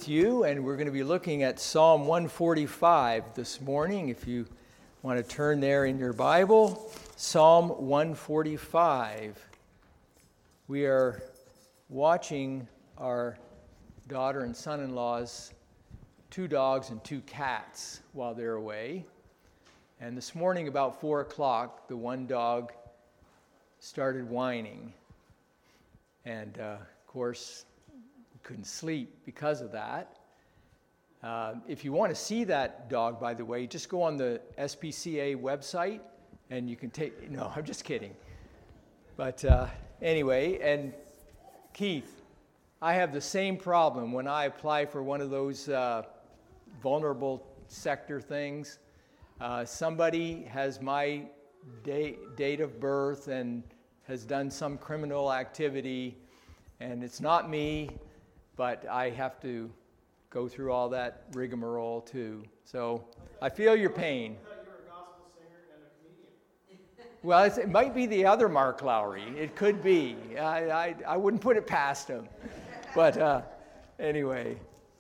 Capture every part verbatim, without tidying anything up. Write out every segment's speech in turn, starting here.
with you, and we're going to be looking at Psalm one forty-five this morning. If you want to turn there in your Bible, Psalm one forty-five. We are watching our daughter and son-in-law's two dogs and two cats while they're away. And this morning about four o'clock, the one dog started whining. And, uh, of course, couldn't sleep because of that. Uh, if you want to see that dog, by the way, just go on the S P C A website and you can take, no, I'm just kidding. But uh, anyway, and Keith, I have the same problem when I apply for one of those uh, vulnerable sector things. Uh, somebody has my date, date of birth and has done some criminal activity, and it's not me, but I have to go through all that rigmarole too. So I feel your pain. I thought you were a gospel singer and a comedian. Well, it's, it might be the other Mark Lowry. It could be. I, I, I wouldn't put it past him. But uh, anyway,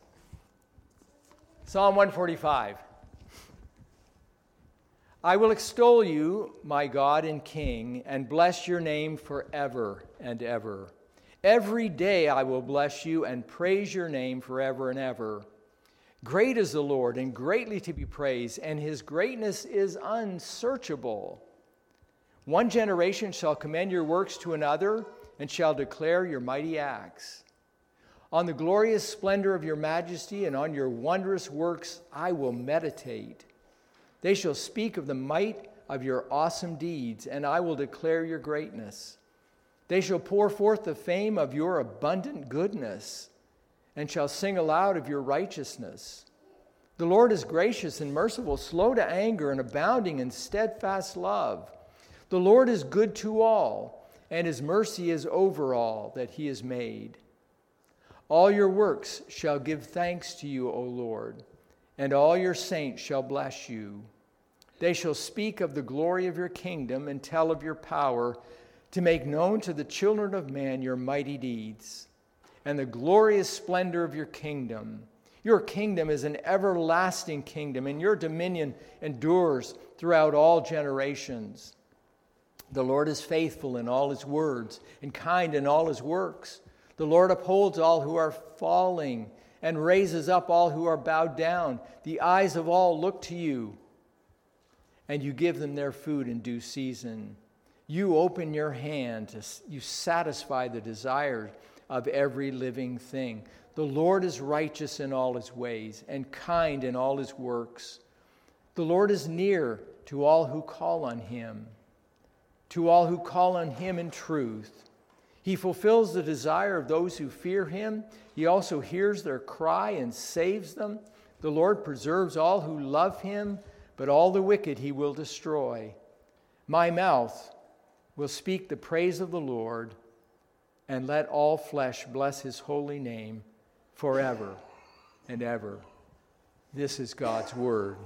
Psalm one forty-five. I will extol you, my God and King, and bless your name forever and ever. Every day I will bless you and praise your name forever and ever. Great is the Lord and greatly to be praised, and his greatness is unsearchable. One generation shall commend your works to another and shall declare your mighty acts. On the glorious splendor of your majesty and on your wondrous works I will meditate. They shall speak of the might of your awesome deeds, and I will declare your greatness. They shall pour forth the fame of your abundant goodness, and shall sing aloud of your righteousness. The Lord is gracious and merciful, slow to anger, and abounding in steadfast love. The Lord is good to all, and his mercy is over all that he has made. All your works shall give thanks to you, O Lord, and all your saints shall bless you. They shall speak of the glory of your kingdom and tell of your power, to make known to the children of man your mighty deeds and the glorious splendor of your kingdom. Your kingdom is an everlasting kingdom, and your dominion endures throughout all generations. The Lord is faithful in all his words and kind in all his works. The Lord upholds all who are falling and raises up all who are bowed down. The eyes of all look to you, and you give them their food in due season. You open your hand, to, you satisfy the desires of every living thing. The Lord is righteous in all his ways and kind in all his works. The Lord is near to all who call on him, to all who call on him in truth. He fulfills the desire of those who fear him. He also hears their cry and saves them. The Lord preserves all who love him, but all the wicked he will destroy. My mouth will speak the praise of the Lord, and let all flesh bless his holy name forever and ever. This is God's word.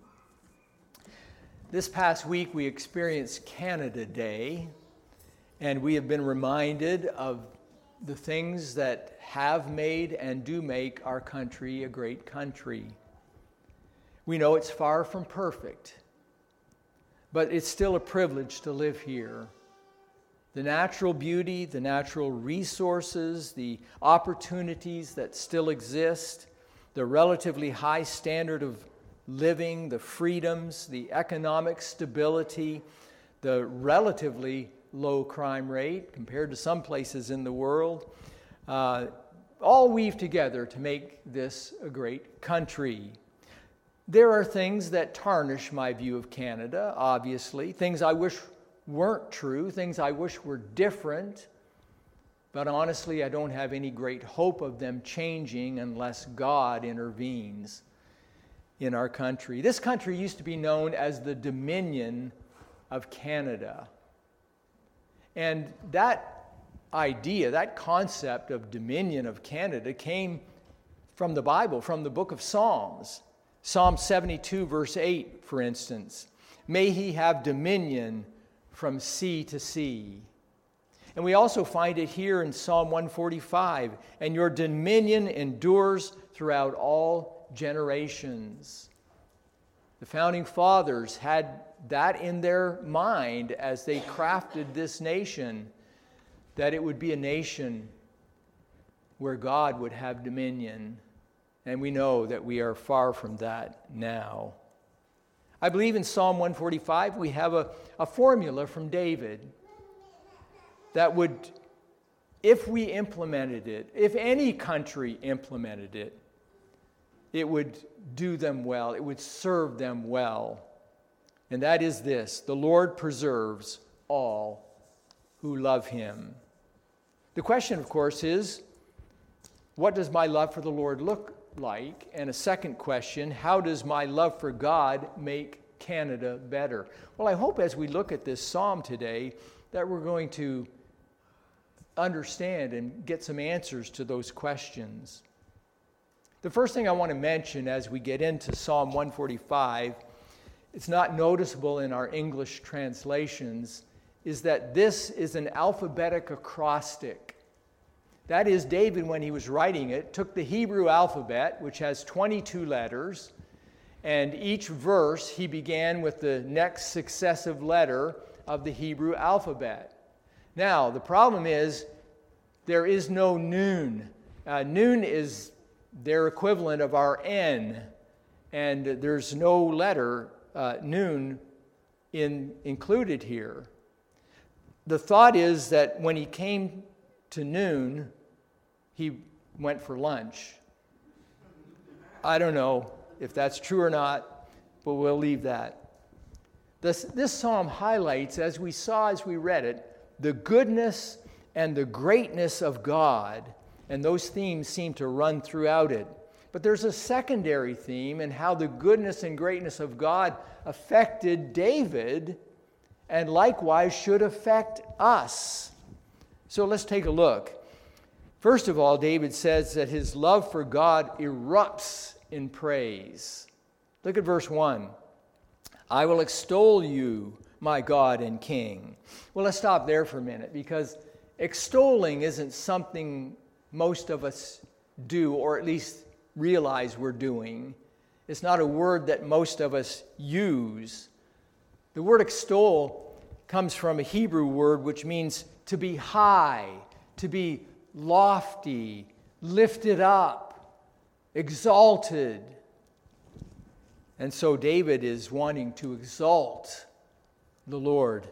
This past week we experienced Canada Day, and we have been reminded of the things that have made and do make our country a great country. We know it's far from perfect, but it's still a privilege to live here. The natural beauty, the natural resources, the opportunities that still exist, the relatively high standard of living, the freedoms, the economic stability, the relatively low crime rate compared to some places in the world, uh, all weave together to make this a great country. There are things that tarnish my view of Canada, obviously, things I wish weren't true, things I wish were different, but honestly, I don't have any great hope of them changing unless God intervenes in our country. This country used to be known as the Dominion of Canada. And that idea, that concept of Dominion of Canada came from the Bible, from the book of Psalms. Psalm seventy-two, verse eight, for instance. May he have dominion from sea to sea. And we also find it here in Psalm one forty-five. And your dominion endures throughout all generations. The founding fathers had that in their mind as they crafted this nation, that it would be a nation where God would have dominion. And we know that we are far from that now. I believe in Psalm one forty-five we have a, a formula from David that would, if we implemented it, if any country implemented it, it would do them well, it would serve them well. And that is this: the Lord preserves all who love him. The question, of course, is, what does my love for the Lord look like? And a second question, how does my love for God make Canada better? Well, I hope as we look at this psalm today that we're going to understand and get some answers to those questions. The first thing I want to mention as we get into Psalm one forty-five, it's not noticeable in our English translations, is that this is an alphabetic acrostic. That is, David, when he was writing it, took the Hebrew alphabet, which has twenty-two letters, and each verse he began with the next successive letter of the Hebrew alphabet. Now, the problem is there is no noon. Uh, noon is their equivalent of our N, and there's no letter uh, noon in, included here. The thought is that when he came to noon, he went for lunch. I don't know if that's true or not, but we'll leave that. This, this psalm highlights, as we saw as we read it, the goodness and the greatness of God, and those themes seem to run throughout it. But there's a secondary theme in how the goodness and greatness of God affected David, and likewise should affect us. So let's take a look. First of all, David says that his love for God erupts in praise. Look at verse one. I will extol you, my God and King. Well, let's stop there for a minute, because extolling isn't something most of us do, or at least realize we're doing. It's not a word that most of us use. The word extol comes from a Hebrew word which means to be high, to be lofty, lifted up, exalted. And so David is wanting to exalt the Lord.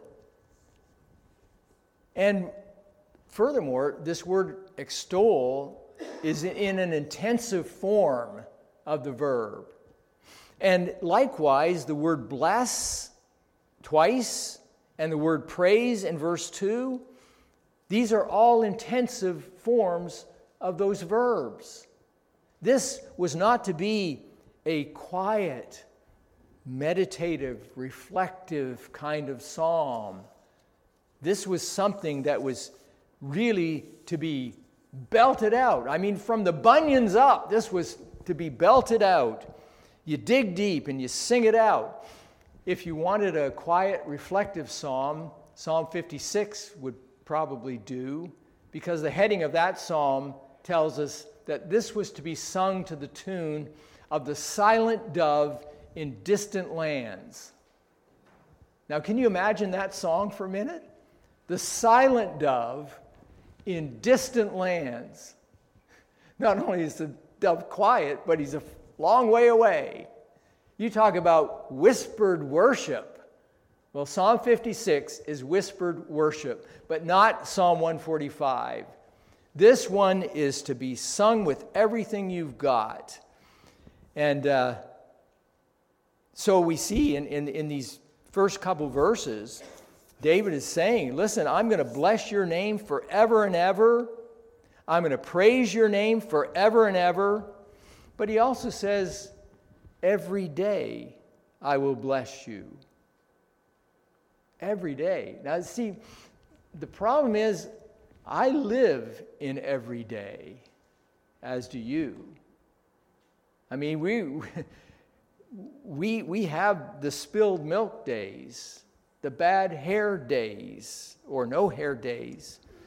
And furthermore, this word extol is in an intensive form of the verb. And likewise, the word bless twice and the word praise in verse two, these are all intensive forms of those verbs. This was not to be a quiet, meditative, reflective kind of psalm. This was something that was really to be belted out. I mean, from the bunions up, this was to be belted out. You dig deep and you sing it out. If you wanted a quiet, reflective psalm, Psalm fifty-six would probably do, because the heading of that psalm tells us that this was to be sung to the tune of the silent dove in distant lands. Now, can you imagine that song for a minute? The silent dove in distant lands. Not only is the dove quiet, but he's a long way away. You talk about whispered worship. Well, Psalm fifty-six is whispered worship, but not Psalm one forty-five. This one is to be sung with everything you've got. And uh, so we see in, in, in these first couple verses, David is saying, listen, I'm going to bless your name forever and ever. I'm going to praise your name forever and ever. But he also says, every day I will bless you. Every day. Now, see, the problem is I live in every day, as do you. I mean, we we we have the spilled milk days, the bad hair days, or no hair days.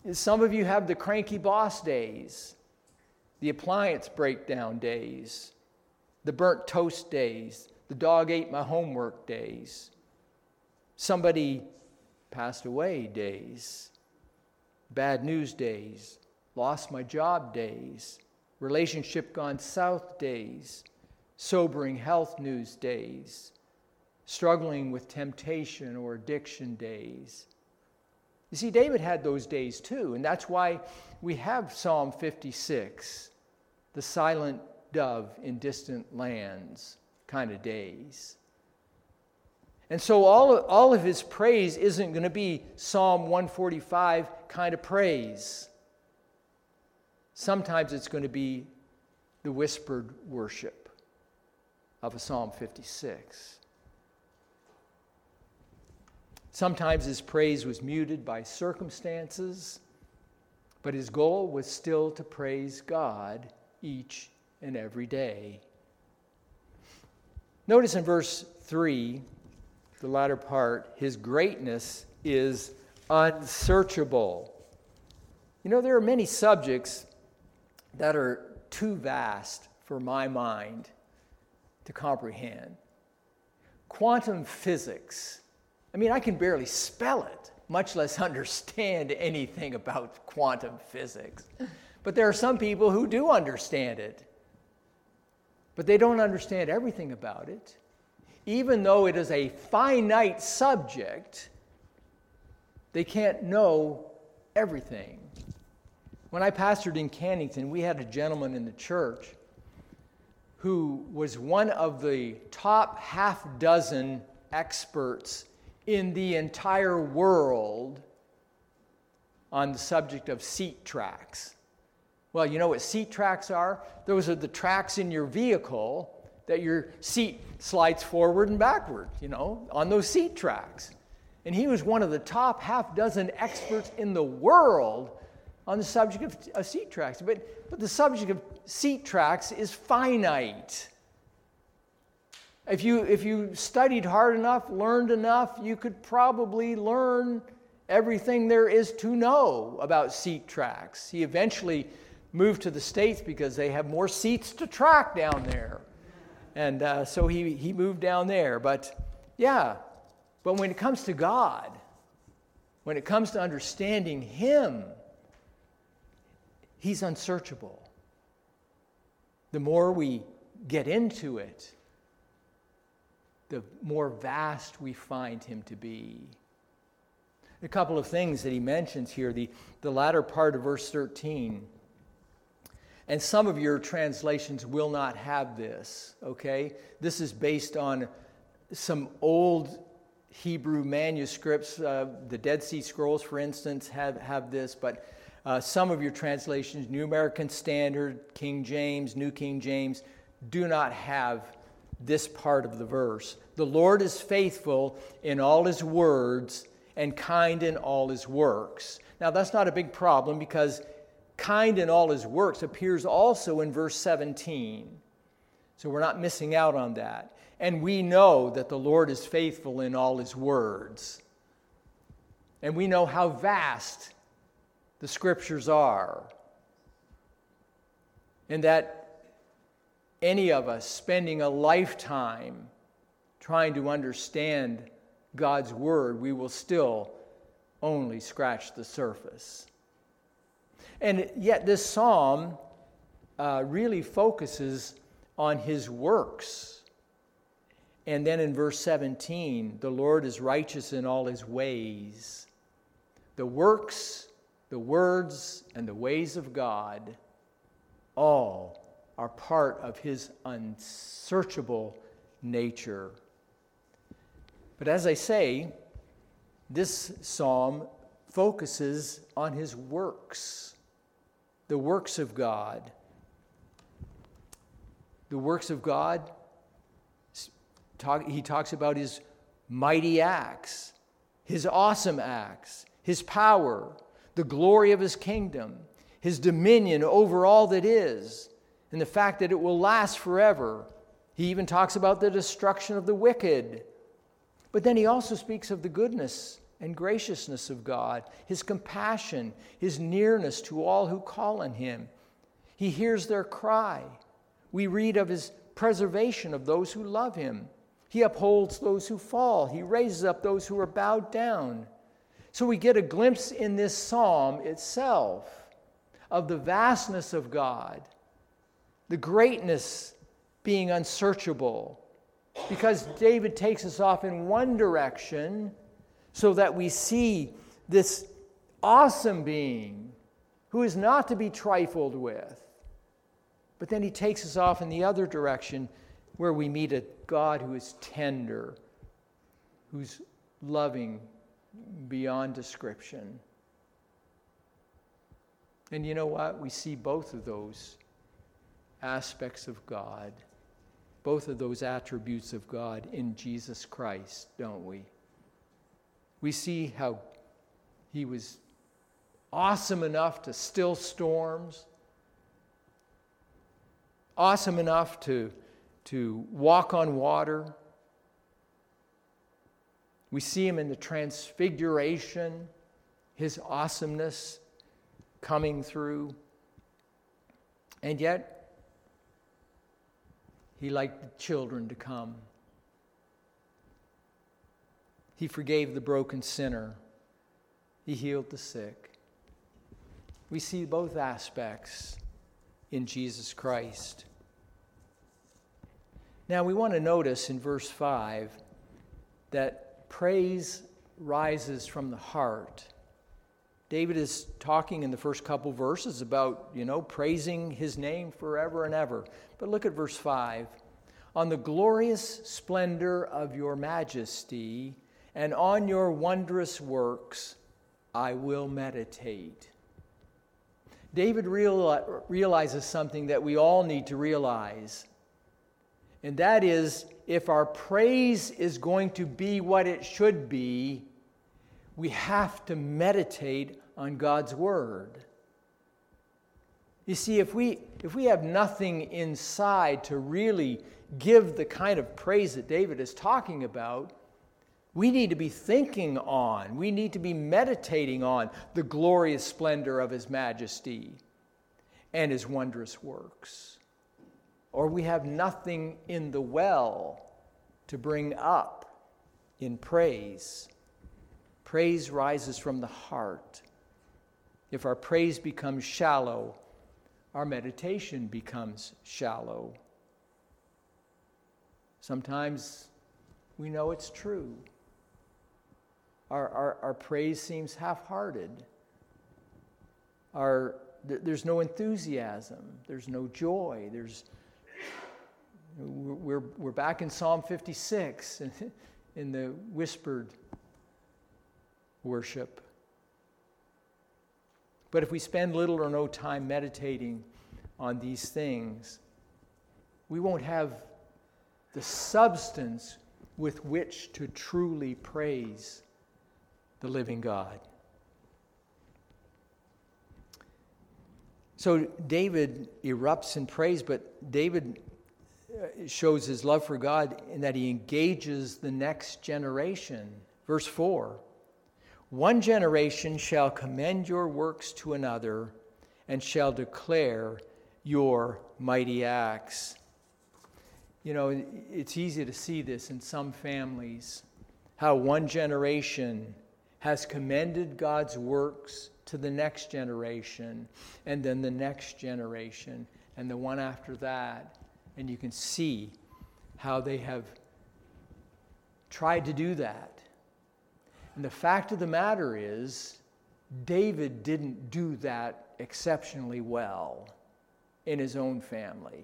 Some of you have the cranky boss days, the appliance breakdown days, the burnt toast days, the dog ate my homework days, somebody passed away days, bad news days, lost my job days, relationship gone south days, sobering health news days, struggling with temptation or addiction days. You see, David had those days too, and that's why we have Psalm fifty-six, the silent dove in distant lands kind of days. And so all of, all of his praise isn't going to be Psalm one forty-five kind of praise. Sometimes it's going to be the whispered worship of a Psalm fifty-six. Sometimes his praise was muted by circumstances, but his goal was still to praise God each and every day. Notice in verse three, the latter part, his greatness is unsearchable. You know, there are many subjects that are too vast for my mind to comprehend. Quantum physics. I mean, I can barely spell it, much less understand anything about quantum physics. But there are some people who do understand it. But they don't understand everything about it. Even though it is a finite subject, they can't know everything. When I pastored in Cannington, we had a gentleman in the church who was one of the top half dozen experts in the entire world on the subject of seat tracks. Well, you know what seat tracks are? Those are the tracks in your vehicle that your seat slides forward and backward, you know, on those seat tracks. And he was one of the top half dozen experts in the world on the subject of, of seat tracks. But, but the subject of seat tracks is finite. If you, if you studied hard enough, learned enough, you could probably learn everything there is to know about seat tracks. He eventually moved to the States because they have more seats to track down there. And uh, so he, he moved down there. But yeah, but when it comes to God, when it comes to understanding Him, He's unsearchable. The more we get into it, the more vast we find Him to be. A couple of things that he mentions here, the, the latter part of verse thirteen. And some of your translations will not have this, okay? This is based on some old Hebrew manuscripts. Uh, the Dead Sea Scrolls, for instance, have, have this, but uh, some of your translations, New American Standard, King James, New King James, do not have this part of the verse. The Lord is faithful in all His words and kind in all His works. Now, that's not a big problem because kind in all His works appears also in verse seventeen. So we're not missing out on that. And we know that the Lord is faithful in all His words. And we know how vast the Scriptures are. And that any of us spending a lifetime trying to understand God's Word, we will still only scratch the surface. And yet this psalm uh, really focuses on His works. And then in verse seventeen, the Lord is righteous in all His ways. The works, the words, and the ways of God all are part of His unsearchable nature. But as I say, this psalm focuses on His works, the works of God. The works of God, talk, he talks about His mighty acts, His awesome acts, His power, the glory of His kingdom, His dominion over all that is, and the fact that it will last forever. He even talks about the destruction of the wicked. But then he also speaks of the goodness and graciousness of God, his compassion, his nearness to all who call on him. He hears their cry. We read of his preservation of those who love him. He upholds those who fall. He raises up those who are bowed down. So we get a glimpse in this psalm itself of the vastness of God, the greatness being unsearchable, because David takes us off in one direction so that we see this awesome being who is not to be trifled with. But then he takes us off in the other direction where we meet a God who is tender, who's loving beyond description. And you know what? We see both of those aspects of God, both of those attributes of God in Jesus Christ, don't we? We see how he was awesome enough to still storms, awesome enough to, to walk on water. We see him in the transfiguration, his awesomeness coming through. And yet, he liked the children to come. He forgave the broken sinner. He healed the sick. We see both aspects in Jesus Christ. Now we want to notice in verse five that praise rises from the heart. David is talking in the first couple verses about, you know, praising his name forever and ever. But look at verse five. On the glorious splendor of your majesty and on your wondrous works I will meditate. David real, realizes something that we all need to realize. And that is, if our praise is going to be what it should be, we have to meditate on God's word. You see, if we if we have nothing inside to really give the kind of praise that David is talking about, we need to be thinking on, we need to be meditating on the glorious splendor of his majesty and his wondrous works. Or we have nothing in the well to bring up in praise. Praise rises from the heart. If our praise becomes shallow, our meditation becomes shallow. Sometimes we know it's true. Our, our, our praise seems half-hearted. Our, th- there's no enthusiasm. There's no joy. There's we're, we're back in Psalm fifty-six in, in the whispered worship. But if we spend little or no time meditating on these things, we won't have the substance with which to truly praise the living God. So David erupts in praise, but David shows his love for God in that he engages the next generation. Verse four, one generation shall commend your works to another and shall declare your mighty acts. You know, it's easy to see this in some families, how one generation has commended God's works to the next generation, and then the next generation, and the one after that. And you can see how they have tried to do that. And the fact of the matter is, David didn't do that exceptionally well in his own family.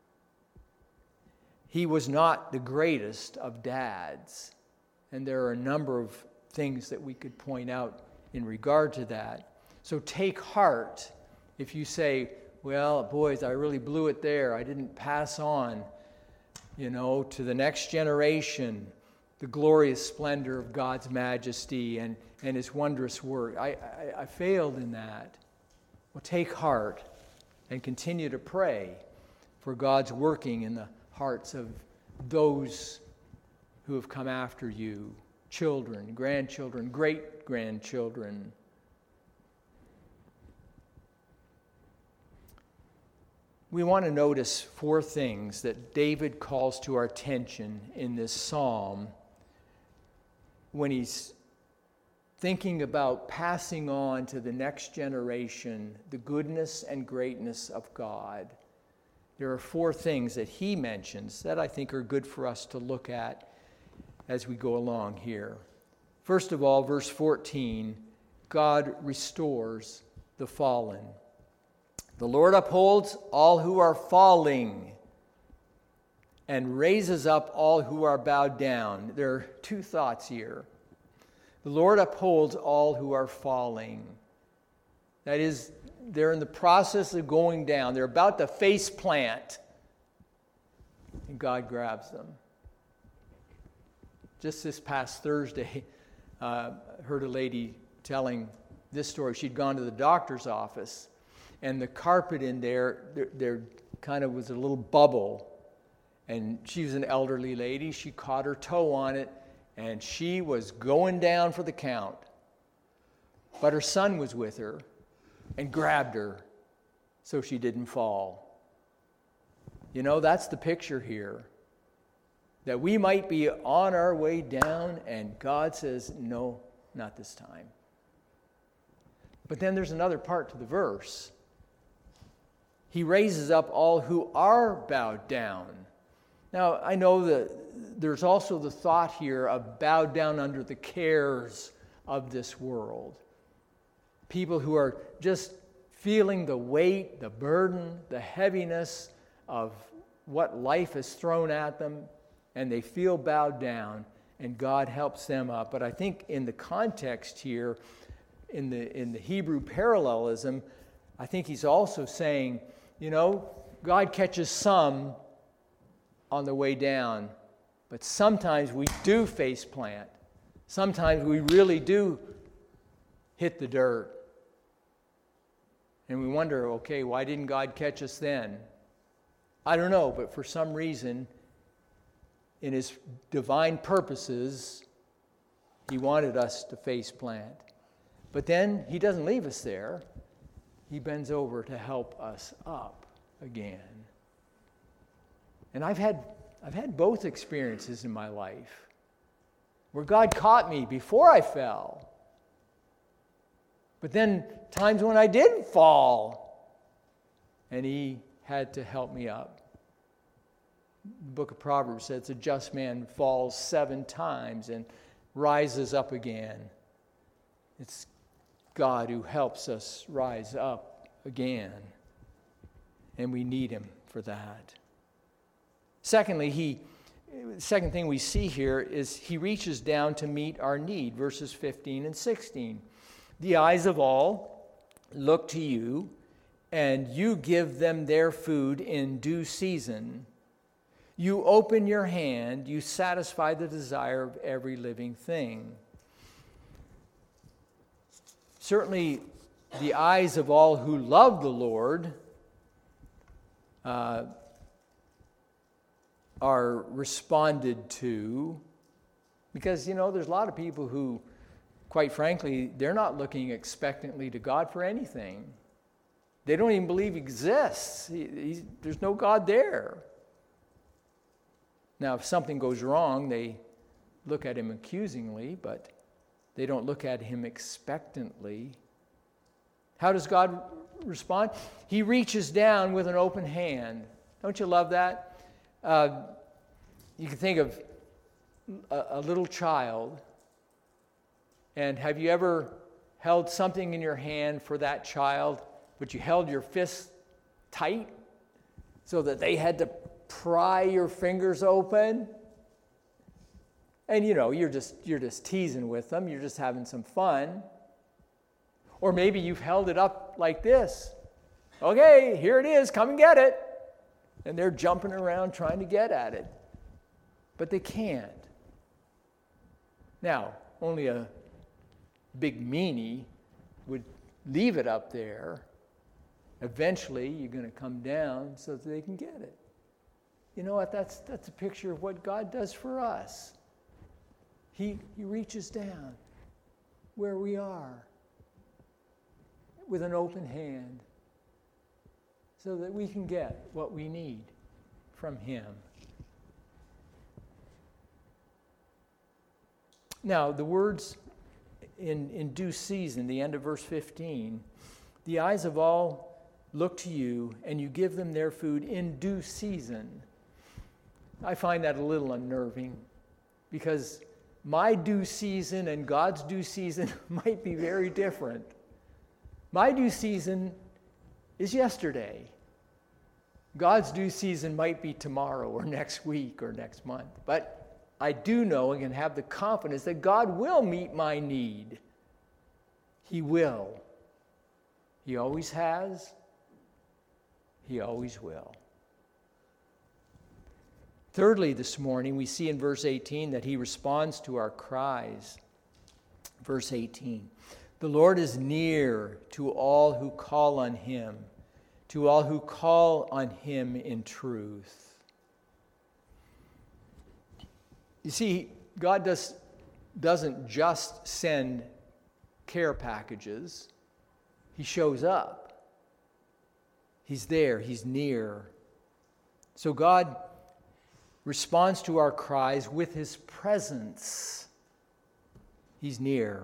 He was not the greatest of dads. And there are a number of things that we could point out in regard to that. So take heart if you say, well, boys, I really blew it there. I didn't pass on, you know, to the next generation the glorious splendor of God's majesty and, and his wondrous work. I, I, I failed in that. Well, take heart and continue to pray for God's working in the hearts of those who have come after you children, grandchildren, great-grandchildren. We want to notice four things that David calls to our attention in this psalm when he's thinking about passing on to the next generation the goodness and greatness of God. There are four things that he mentions that I think are good for us to look at as we go along here. First of all, verse fourteen, God restores the fallen. The Lord upholds all who are falling and raises up all who are bowed down. There are two thoughts here. The Lord upholds all who are falling. That is, they're in the process of going down. They're about to face plant. And God grabs them. Just this past Thursday, I uh, heard a lady telling this story. She'd gone to the doctor's office, and the carpet in there, there, there kind of was a little bubble. And she was an elderly lady. She caught her toe on it, and she was going down for the count. But her son was with her and grabbed her so she didn't fall. You know, that's the picture here. That we might be on our way down, and God says, no, not this time. But then there's another part to the verse. He raises up all who are bowed down. Now, I know that there's also the thought here of bowed down under the cares of this world. People who are just feeling the weight, the burden, the heaviness of what life has thrown at them, and they feel bowed down, and God helps them up. But I think in the context here, in the in the Hebrew parallelism, I think he's also saying, you know, God catches some on the way down, but sometimes we do face plant. Sometimes we really do hit the dirt. And we wonder, okay, why didn't God catch us then? I don't know, but for some reason, in his divine purposes, he wanted us to face plant. But then he doesn't leave us there. He bends over to help us up again. And I've had I've had both experiences in my life where God caught me before I fell. But then times when I did fall, and he had to help me up. The book of Proverbs says a just man falls seven times and rises up again. It's God who helps us rise up again, and we need him for that. Secondly, he the second thing we see here is he reaches down to meet our need, verses fifteen and sixteen. The eyes of all look to you, and you give them their food in due season. You open your hand, you satisfy the desire of every living thing. Certainly, the eyes of all who love the Lord uh, are responded to, because, you know, there's a lot of people who, quite frankly, they're not looking expectantly to God for anything. They don't even believe he exists. He, he's, there's no God there. Now, if something goes wrong, they look at him accusingly, but they don't look at him expectantly. How does God respond? He reaches down with an open hand. Don't you love that? Uh, you can think of a, a little child, and have you ever held something in your hand for that child, but you held your fist tight so that they had to pry your fingers open? And you know, you're just you're just teasing with them, you're just having some fun. Or maybe you've held it up like this. Okay, here it is, come and get it. And they're jumping around trying to get at it. But they can't. Now, only a big meanie would leave it up there. Eventually, you're going to come down so that they can get it. You know what? That's, that's a picture of what God does for us. He, he reaches down where we are with an open hand so that we can get what we need from Him. Now, the words in, in due season, the end of verse fifteen, the eyes of all look to you, and you give them their food in due season. I find that a little unnerving, because my due season and God's due season might be very different. My due season is yesterday. God's due season might be tomorrow or next week or next month. But I do know and can have the confidence that God will meet my need. He will. He always has. He always will. Thirdly, this morning, we see in verse eighteen that He responds to our cries. Verse eighteen, the Lord is near to all who call on Him, to all who call on Him in truth. You see, God does, doesn't just send care packages. He shows up. He's there. He's near. So God responds to our cries with His presence. He's near.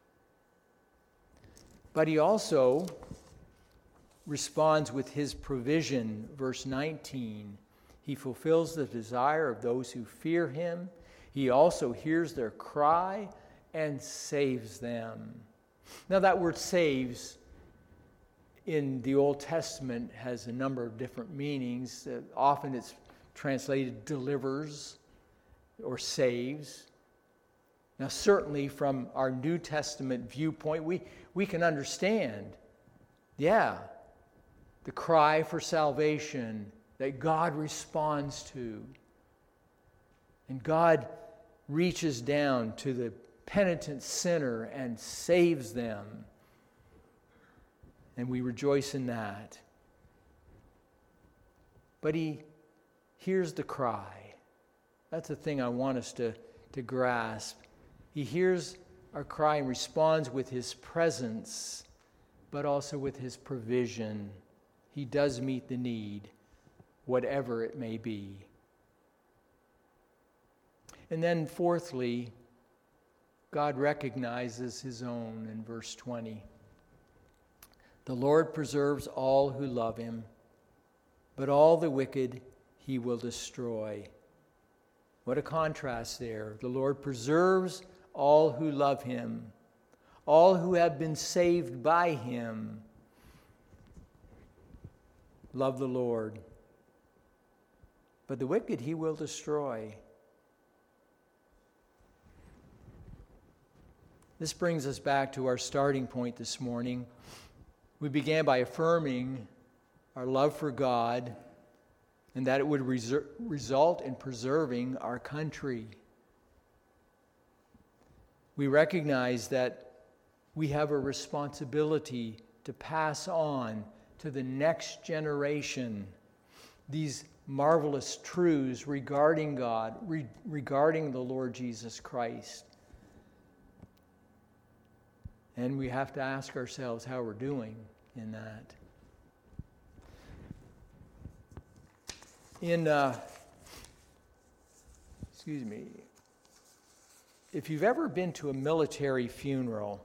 But He also responds with His provision. Verse nineteen, He fulfills the desire of those who fear Him. He also hears their cry and saves them. Now, that word saves in the Old Testament has a number of different meanings. Uh, often it's translated delivers or saves. Now, certainly from our New Testament viewpoint, we, we can understand, yeah, the cry for salvation that God responds to. And God reaches down to the penitent sinner and saves them. And we rejoice in that. But He hears the cry. That's the thing I want us to, to grasp. He hears our cry and responds with His presence, but also with His provision. He does meet the need, whatever it may be. And then fourthly, God recognizes His own in verse twenty. The Lord preserves all who love Him, but all the wicked He will destroy. What a contrast there. The Lord preserves all who love Him, all who have been saved by Him. Love the Lord. But the wicked He will destroy. This brings us back to our starting point this morning. We began by affirming our love for God and that it would reser- result in preserving our country. We recognize that we have a responsibility to pass on to the next generation these marvelous truths regarding God, re- regarding the Lord Jesus Christ. And we have to ask ourselves how we're doing in that. In, uh, excuse me, if you've ever been to a military funeral,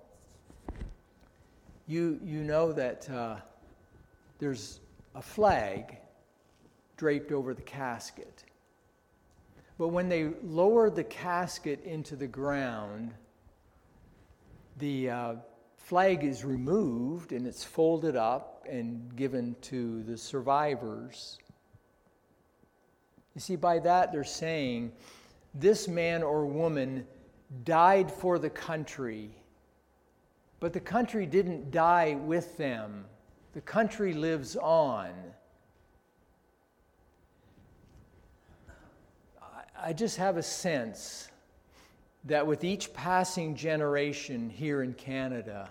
you you know that uh, there's a flag draped over the casket. But when they lower the casket into the ground, the uh, flag is removed and it's folded up and given to the survivors. You see, by that they're saying, this man or woman died for the country, but the country didn't die with them. The country lives on. I just have a sense that with each passing generation here in Canada,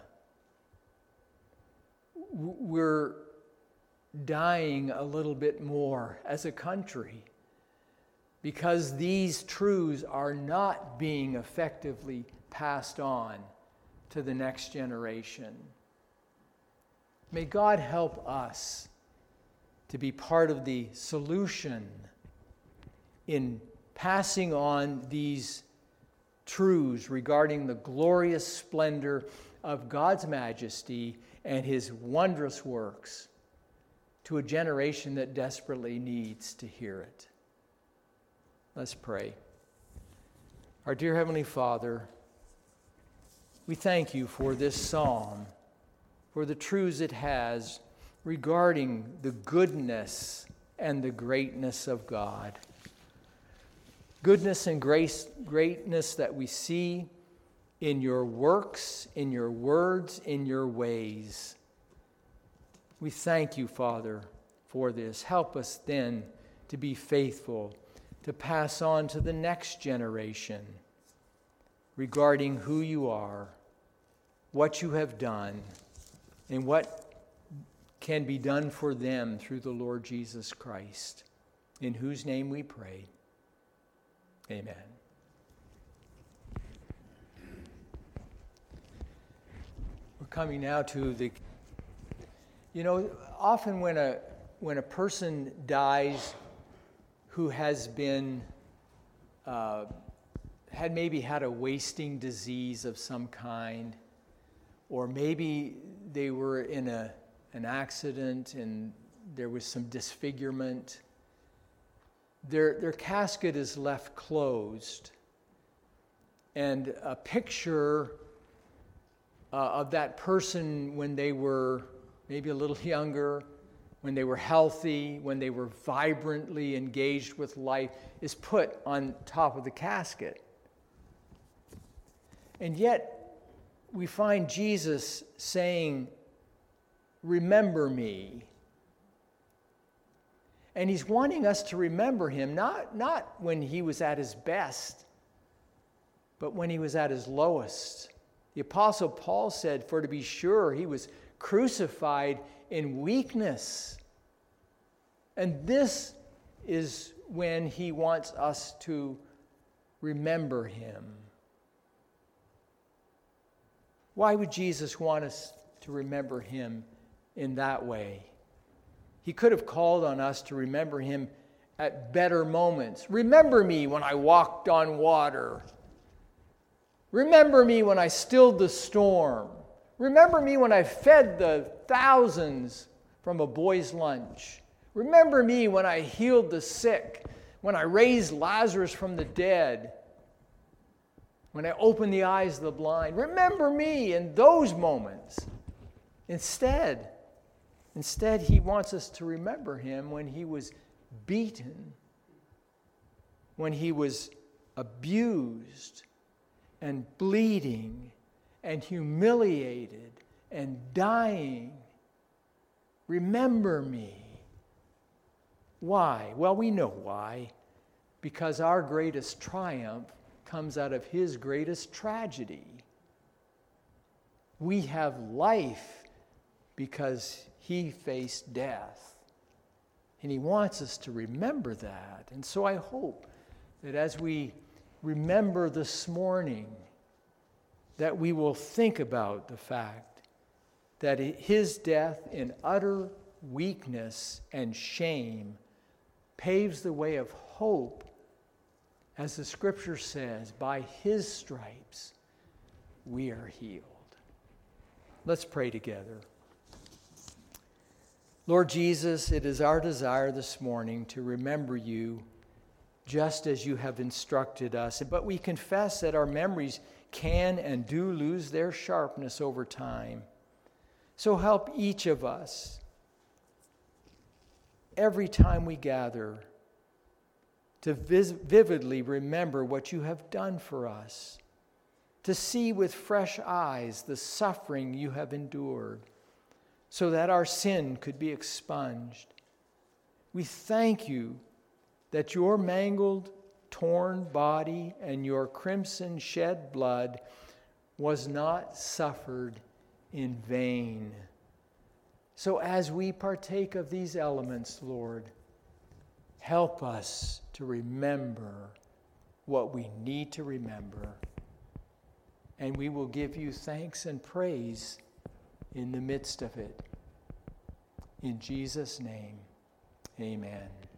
we're dying a little bit more as a country. because these truths are not being effectively passed on to the next generation. May God help us to be part of the solution in passing on these truths regarding the glorious splendor of God's majesty and his wondrous works to a generation that desperately needs to hear it. Let's pray. Our dear Heavenly Father, we thank you for this psalm, for the truths it has regarding the goodness and the greatness of God. Goodness and grace, greatness that we see in your works, in your words, in your ways. We thank you, Father, for this. Help us then to be faithful, to pass on to the next generation regarding who you are, what you have done, and what can be done for them through the Lord Jesus Christ, in whose name we pray. Amen. We're coming now to the, you know, often when a when a person dies who has been, uh, had maybe had a wasting disease of some kind, or maybe they were in a an accident and there was some disfigurement, Their, their casket is left closed, and a picture uh, of that person when they were maybe a little younger, when they were healthy, when they were vibrantly engaged with life, is put on top of the casket. And yet, we find Jesus saying, "Remember me." And he's wanting us to remember him, not, not when he was at his best, but when he was at his lowest. The Apostle Paul said, for to be sure, he was crucified in weakness. And this is when he wants us to remember him. Why would Jesus want us to remember him in that way? He could have called on us to remember him at better moments. Remember me when I walked on water. Remember me when I stilled the storm. Remember me when I fed the thousands from a boy's lunch. Remember me when I healed the sick, when I raised Lazarus from the dead, when I opened the eyes of the blind. Remember me in those moments. Instead, Instead, he wants us to remember him when he was beaten, when he was abused and bleeding and humiliated and dying. Remember me. Why? Well, we know why. Because our greatest triumph comes out of his greatest tragedy. We have life because he faced death. And he wants us to remember that. And so I hope that as we remember this morning, that we will think about the fact that his death in utter weakness and shame paves the way of hope. As the scripture says, by his stripes we are healed. Let's pray together. Lord Jesus, it is our desire this morning to remember you just as you have instructed us. But we confess that our memories can and do lose their sharpness over time. So help each of us, every time we gather, to vis- vividly remember what you have done for us, to see with fresh eyes the suffering you have endured, so that our sin could be expunged. We thank you that your mangled, torn body and your crimson shed blood was not suffered in vain. So as we partake of these elements, Lord, help us to remember what we need to remember. And we will give you thanks and praise in the midst of it. In Jesus' name, amen.